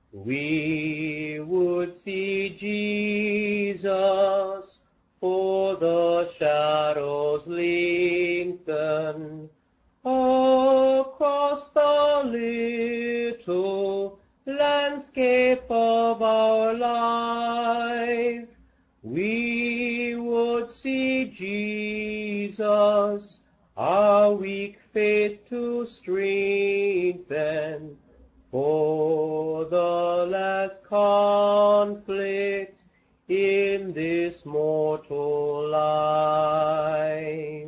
We would see Jesus, for the shadows lengthen across the little landscape of our life. We would see Jesus, our weak faith to strengthen for the last conflict in this mortal life.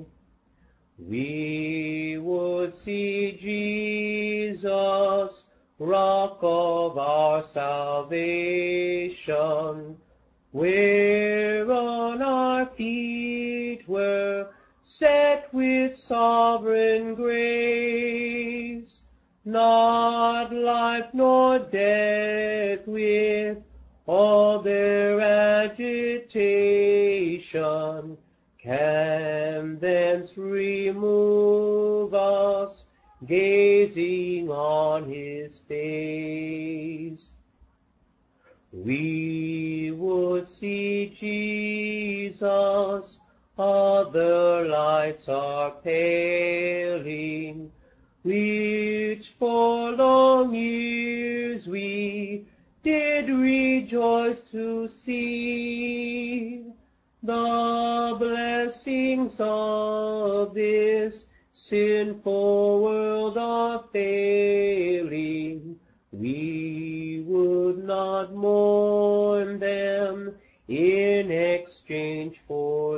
We would see Jesus, rock of our salvation, where on our feet were set with sovereign grace. Not life nor death with all their agitation can thence remove us, gazing on his face. We would see Jesus, other lights are paling, which for long years we did rejoice to see. The blessings of this sinful world are failing. We would not mourn them in exchange for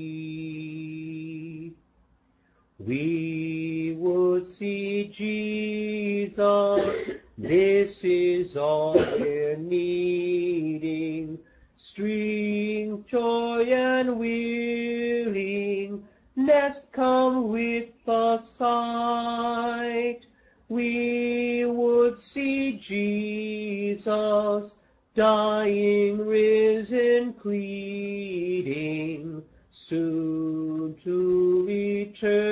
thee. We would see Jesus, this is all we're needing, strength, joy, and willingness come with the sight. We would see Jesus, dying, risen, pleading, soon to return